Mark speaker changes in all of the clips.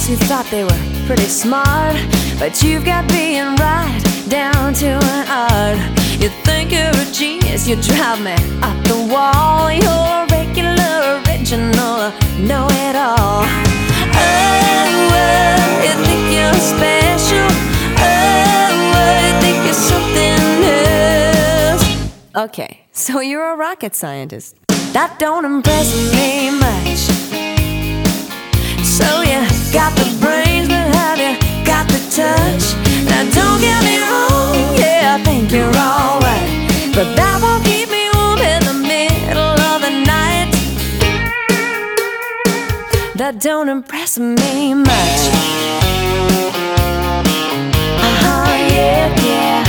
Speaker 1: who thought they were pretty smart, but you've got being right down to an art. You think you're a genius, you drive me up the wall. You're a regular, original, know-it-all. Oh, you think you're special. Oh, you think you're something else. Okay, so you're a rocket scientist. That don't impress me much. So you got the brains, but have you got the touch? Now don't get me wrong, yeah, I think you're alright, but that won't keep me warm in the middle of the night. That don't impress me much. Yeah.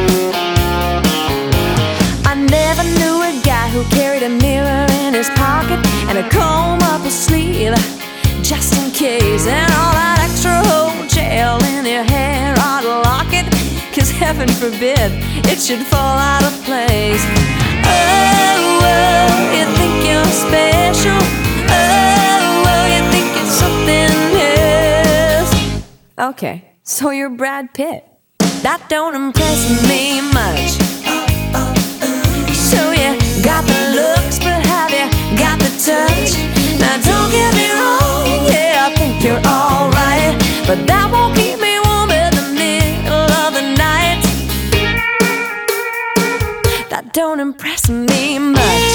Speaker 1: I never knew a guy who carried a mirror in his pocket and a comb up his sleeve, just in case, and all that extra whole gel in your hair ought to lock it, 'cause heaven forbid it should fall out of place. Oh, you think you're special. Oh, you think it's something else. Okay, so you're Brad Pitt. That don't impress me much. So you got the looks, but have you got the touch? Now don't get me wrong, yeah, I think you're alright, but that won't keep me warm in the middle of the night. That don't impress me much.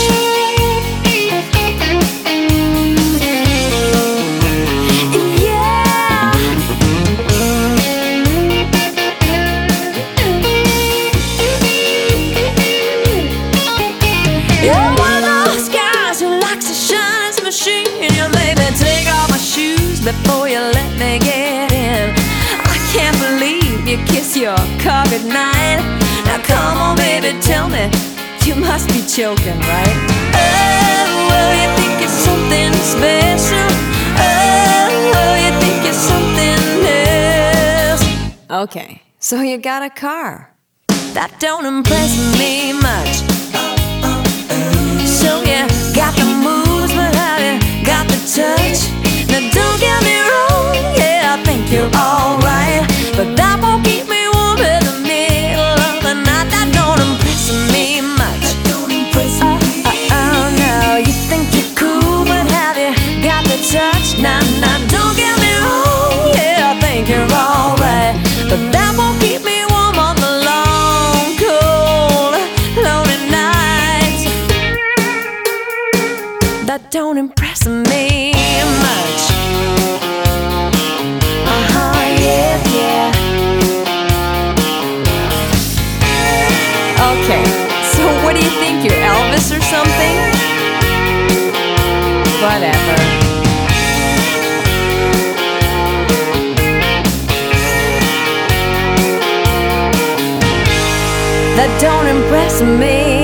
Speaker 1: You're one of those guys who likes to shine his machine. You made me take off my shoes before you let me get in. I can't believe you kiss your car goodnight. Now come on baby, tell me, you must be joking, right? Oh, you think it's something special. Oh, you think it's something else. Okay, so you got a car. That don't impress me much. So you got the moves, but have you got the touch? Now don't get me wrong, yeah, I think you're alright, but that won't keep me warm in the middle of the night. That don't impress me much. Oh, no, you think you're cool, but have you got the touch? Now, don't get me wrong, yeah, I think you're alright, but that won't keep me warm on the long, cold, lonely nights. That don't impress me much. Yeah. Okay, so what do you think, you're Elvis or something? Whatever. That don't impress me